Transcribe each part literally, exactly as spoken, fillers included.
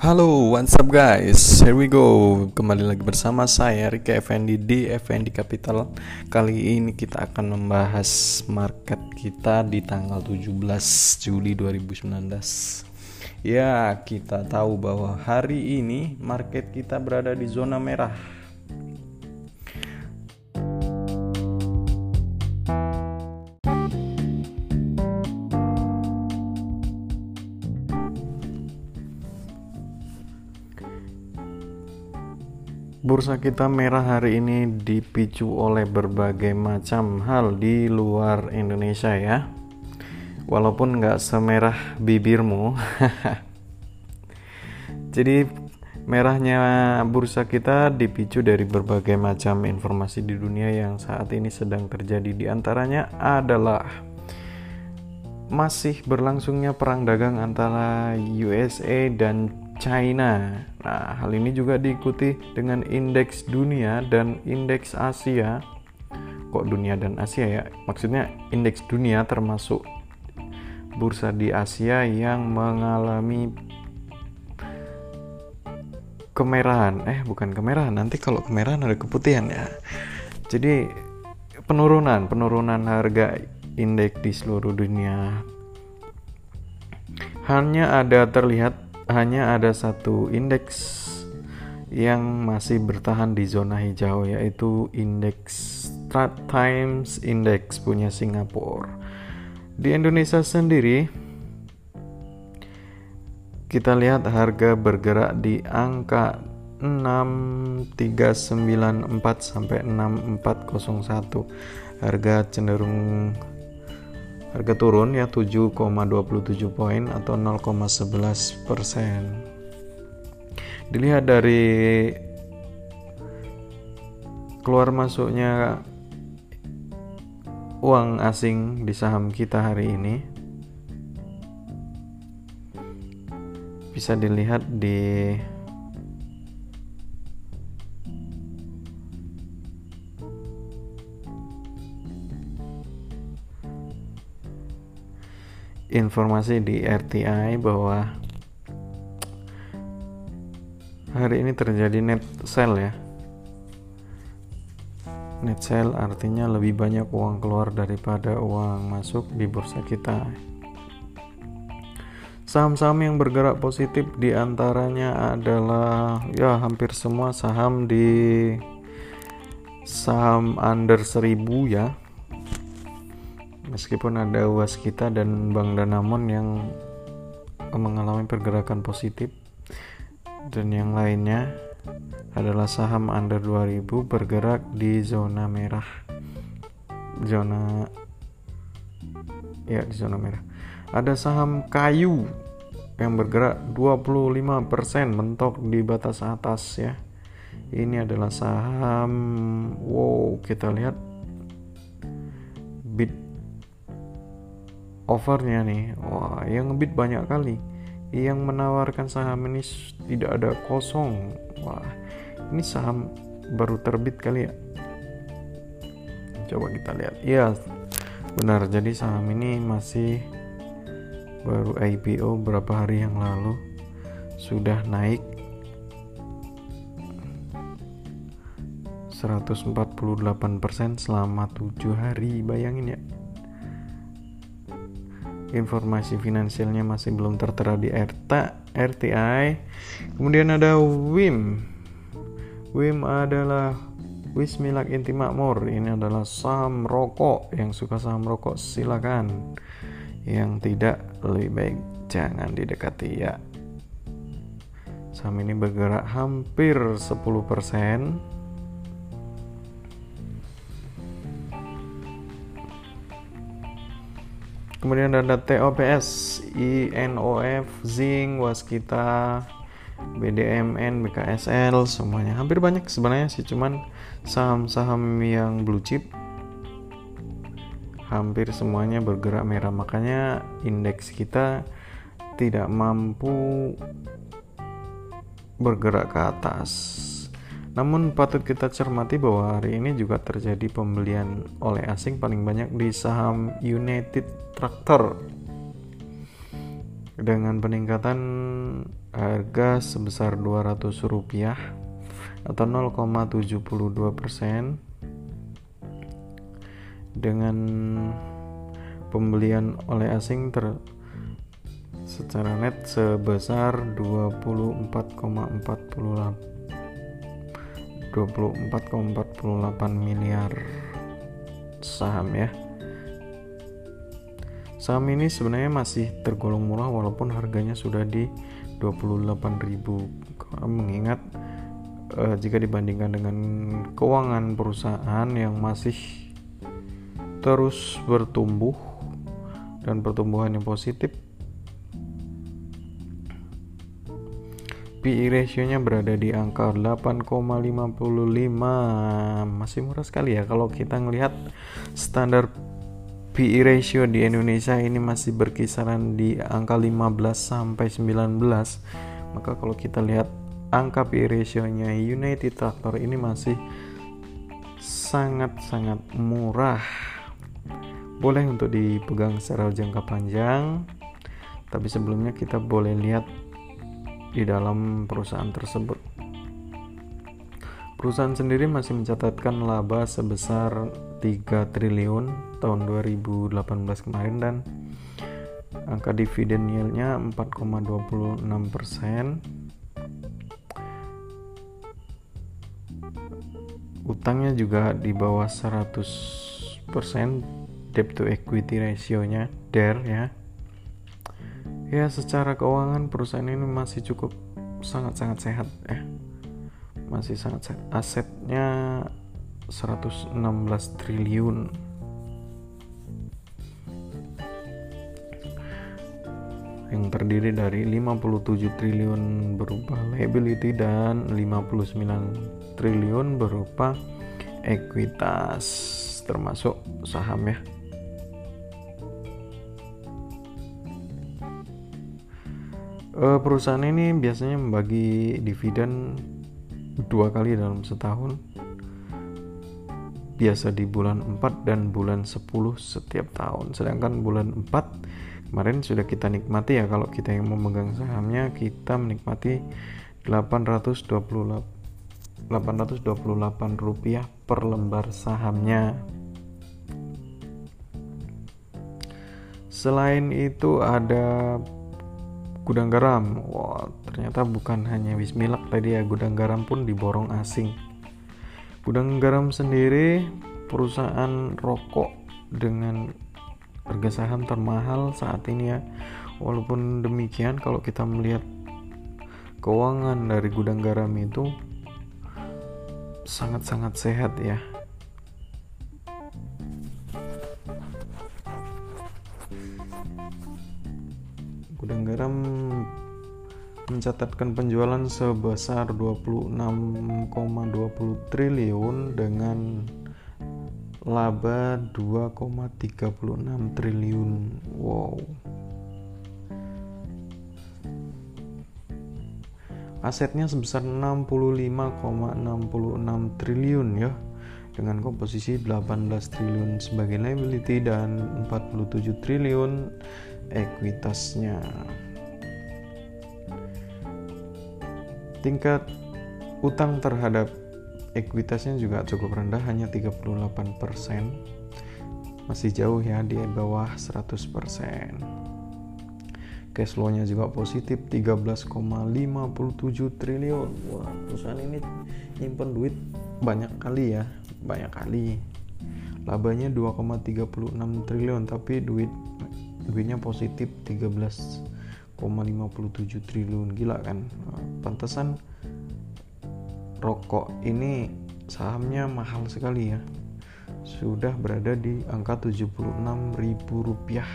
Halo, what's up guys? Here we go. Kembali lagi bersama saya Rika Effendi di Effendi Capital. Kali ini kita akan membahas market kita di tanggal tujuh belas Juli dua ribu sembilan belas. Ya, kita tahu bahwa hari ini market kita berada di zona merah. Bursa kita merah hari ini dipicu oleh berbagai macam hal di luar Indonesia ya. Walaupun nggak semerah bibirmu. Jadi merahnya bursa kita dipicu dari berbagai macam informasi di dunia yang saat ini sedang terjadi. Di antaranya adalah masih berlangsungnya perang dagang antara U S A dan China. Nah, hal ini juga diikuti dengan indeks dunia dan indeks Asia. Kok dunia dan Asia ya? Maksudnya indeks dunia termasuk bursa di Asia yang mengalami kemerahan. Eh, bukan kemerahan. Nanti kalau kemerahan ada keputihan ya. Jadi penurunan, penurunan harga indeks di seluruh dunia. Hanya ada terlihat hanya ada satu indeks yang masih bertahan di zona hijau, yaitu indeks StratTimes Index punya Singapura. Di Indonesia sendiri kita lihat harga bergerak di angka enam tiga sembilan empat sampai enam empat nol satu. Harga cenderung harga turun ya tujuh koma dua tujuh poin atau nol koma sebelas persen. Dilihat dari keluar masuknya uang asing di saham kita hari ini, bisa dilihat di informasi di R T I bahwa hari ini terjadi net sell ya. Net sell artinya lebih banyak uang keluar daripada uang masuk di bursa kita. Saham-saham yang bergerak positif di antaranya adalah ya hampir semua saham di saham under seribu ya. Meskipun ada Waskita dan Bank Danamon yang mengalami pergerakan positif, dan yang lainnya adalah saham under dua ribu bergerak di zona merah. Zona ya di zona merah. Ada saham kayu yang bergerak dua puluh lima persen mentok di batas atas ya. Ini adalah saham wow, kita lihat bid overnya nih, wah yang ngebid banyak kali, yang menawarkan saham ini tidak ada kosong. Wah, ini saham baru terbit kali ya, coba kita lihat. Iya benar, jadi saham ini masih baru I P O beberapa hari yang lalu, sudah naik seratus empat puluh delapan persen selama tujuh hari, bayangin ya. Informasi finansialnya masih belum tertera di R T I. Kemudian ada W I M. W I M adalah Wismilak Inti Makmur. Ini adalah saham rokok. Yang suka saham rokok silakan. Yang tidak, lebih baik jangan didekati ya. Saham ini bergerak hampir sepuluh persen. Kemudian ada T O P S, I N O F, Zinc, Waskita, B D M N, B K S L, semuanya hampir banyak sebenarnya sih, cuman saham-saham yang blue chip hampir semuanya bergerak merah, makanya indeks kita tidak mampu bergerak ke atas. Namun patut kita cermati bahwa hari ini juga terjadi pembelian oleh asing paling banyak di saham United Tractor dengan peningkatan harga sebesar dua ratus rupiah atau nol koma tujuh dua persen dengan pembelian oleh asing ter secara net sebesar dua puluh empat koma empat delapan miliar saham ya. Saham ini sebenarnya masih tergolong murah walaupun harganya sudah di dua puluh delapan ribu, mengingat eh, jika dibandingkan dengan keuangan perusahaan yang masih terus bertumbuh dan pertumbuhan yang positif, P E ratio-nya berada di angka delapan koma lima lima, masih murah sekali ya. Kalau kita ngelihat standar P E ratio di Indonesia ini masih berkisaran di angka lima belas sampai sembilan belas, maka kalau kita lihat angka P E ratio-nya United Tractor ini masih sangat-sangat murah. Boleh untuk dipegang secara jangka panjang, tapi sebelumnya kita boleh lihat di dalam perusahaan tersebut. Perusahaan sendiri masih mencatatkan laba sebesar tiga triliun tahun dua ribu delapan belas kemarin dan angka dividen yield-nya empat koma dua enam persen. Utangnya juga di bawah seratus persen, debt to equity ratio-nya D E R ya. Ya, secara keuangan perusahaan ini masih cukup sangat-sangat sehat ya. Masih sangat sehat. Asetnya seratus enam belas triliun. Yang terdiri dari lima puluh tujuh triliun berupa liability dan lima puluh sembilan triliun berupa ekuitas termasuk saham ya. Perusahaan ini biasanya membagi dividen dua kali dalam setahun, biasa di bulan empat dan bulan sepuluh setiap tahun. Sedangkan bulan empat kemarin sudah kita nikmati ya, kalau kita yang memegang sahamnya kita menikmati delapan ratus dua puluh delapan rupiah per lembar sahamnya. Selain itu ada gudang garam. Wah, ternyata bukan hanya Wismilak tadi ya, gudang garam pun diborong asing. Gudang garam sendiri perusahaan rokok dengan harga saham termahal saat ini ya. Walaupun demikian, kalau kita melihat keuangan dari gudang garam itu sangat-sangat sehat ya. Gudang garam mencatatkan penjualan sebesar dua puluh enam koma dua puluh triliun dengan laba dua koma tiga enam triliun. Wow. Asetnya sebesar enam puluh lima koma enam enam triliun ya, dengan komposisi delapan belas triliun sebagai liability dan empat puluh tujuh triliun ekuitasnya. Tingkat utang terhadap ekuitasnya juga cukup rendah, hanya tiga puluh delapan persen. Masih jauh ya, di bawah seratus persen. Cash flow-nya juga positif tiga belas koma lima tujuh triliun. Wah, perusahaan ini nyimpen duit banyak kali ya, banyak kali. Labanya dua koma tiga enam triliun, tapi duit duitnya positif tiga belas koma lima tujuh triliun. Gila kan? Pantesan rokok ini sahamnya mahal sekali ya. Sudah berada di angka tujuh puluh enam ribu rupiah.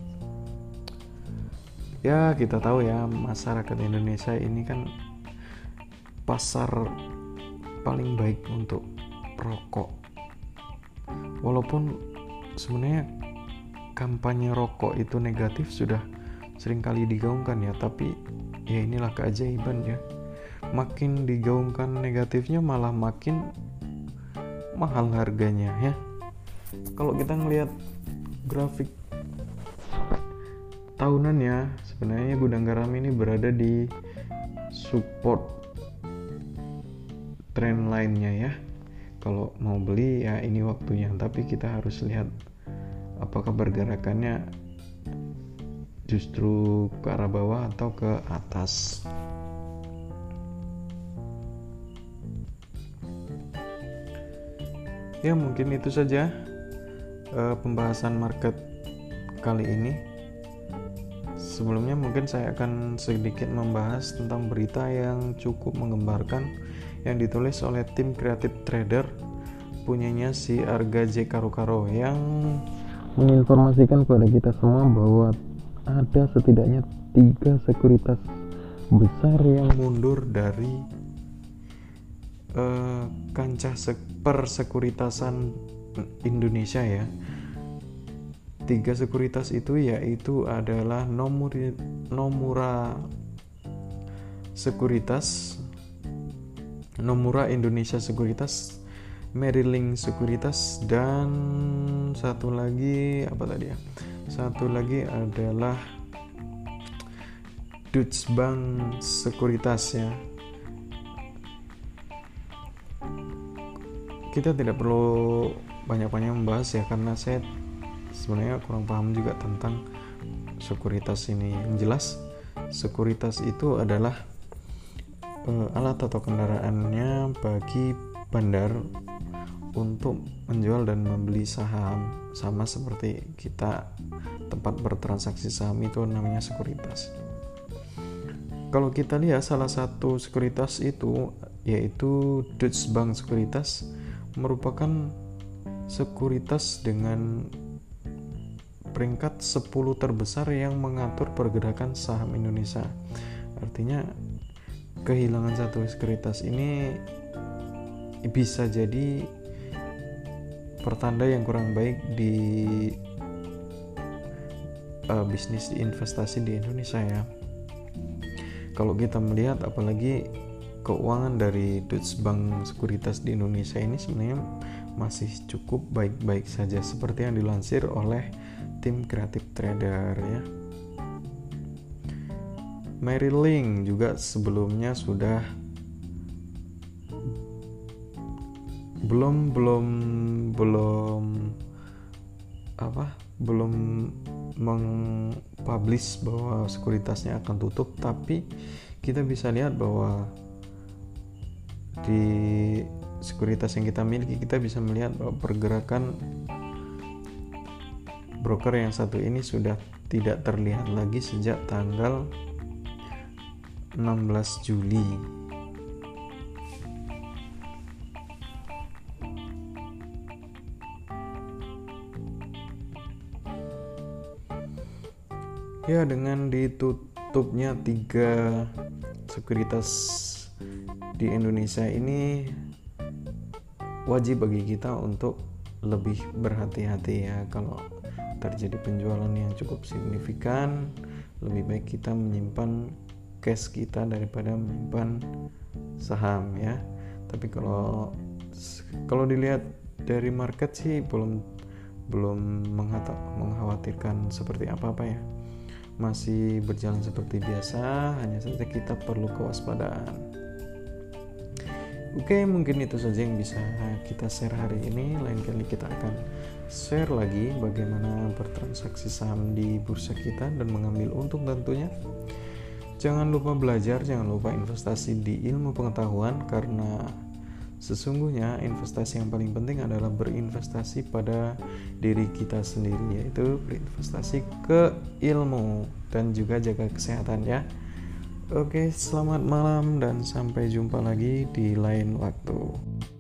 Ya, kita tahu ya, masyarakat Indonesia ini kan pasar paling baik untuk rokok. Walaupun sebenarnya kampanye rokok itu negatif sudah sering kali digaungkan ya, tapi ya inilah keajaiban ya. Makin digaungkan negatifnya malah makin mahal harganya ya. Kalau kita ngelihat grafik tahunan ya, sebenarnya gudang garam ini berada di support tren lainnya ya. Kalau mau beli ya ini waktunya, tapi kita harus lihat apakah pergerakannya justru ke arah bawah atau ke atas. Ya mungkin itu saja uh, pembahasan market kali ini. Sebelumnya mungkin saya akan sedikit membahas tentang berita yang cukup menggembarkan yang ditulis oleh tim kreatif trader punyanya si Arga J Karo Karo, yang menginformasikan kepada kita semua bahwa ada setidaknya tiga sekuritas besar yang mundur dari uh, kancah sek- persekuritasan Indonesia ya. Tiga sekuritas itu yaitu adalah Nomura, Nomura Sekuritas, Nomura Indonesia Sekuritas, Merrill Sekuritas, dan satu lagi apa tadi ya? Satu lagi adalah Deutsche Bank Sekuritas ya. Kita tidak perlu banyak-banyak membahas ya, karena saya sebenarnya kurang paham juga tentang sekuritas ini. Yang jelas sekuritas itu adalah uh, alat atau kendaraannya bagi bandar untuk menjual dan membeli saham, sama seperti kita tempat bertransaksi saham itu namanya sekuritas. Kalau kita lihat salah satu sekuritas itu yaitu Deutsche Bank Sekuritas, merupakan sekuritas dengan peringkat sepuluh terbesar yang mengatur pergerakan saham Indonesia. Artinya kehilangan satu sekuritas ini bisa jadi pertanda yang kurang baik di uh, bisnis investasi di Indonesia ya. Kalau kita melihat apalagi keuangan dari Deutsche Bank Sekuritas di Indonesia ini sebenarnya masih cukup baik-baik saja, seperti yang dilansir oleh tim kreatif trader ya. Merrill Lynch juga sebelumnya sudah belum belum belum apa belum mengpublish bahwa sekuritasnya akan tutup, tapi kita bisa lihat bahwa di sekuritas yang kita miliki kita bisa melihat bahwa pergerakan broker yang satu ini sudah tidak terlihat lagi sejak tanggal enam belas Juli. Ya, dengan ditutupnya tiga sekuritas di Indonesia ini, wajib bagi kita untuk lebih berhati-hati ya. Kalau terjadi penjualan yang cukup signifikan, lebih baik kita menyimpan cash kita daripada menyimpan saham ya. Tapi kalau kalau dilihat dari market sih belum belum mengkhawatirkan seperti apa-apa ya. Masih berjalan seperti biasa, hanya saja kita perlu kewaspadaan. Oke, mungkin itu saja yang bisa kita share hari ini. Lain kali kita akan share lagi bagaimana bertransaksi saham di bursa kita dan mengambil untung tentunya. Jangan lupa belajar, jangan lupa investasi di ilmu pengetahuan, karena sesungguhnya investasi yang paling penting adalah berinvestasi pada diri kita sendiri, yaitu berinvestasi ke ilmu dan juga jaga kesehatan ya. Oke, selamat malam dan sampai jumpa lagi di lain waktu.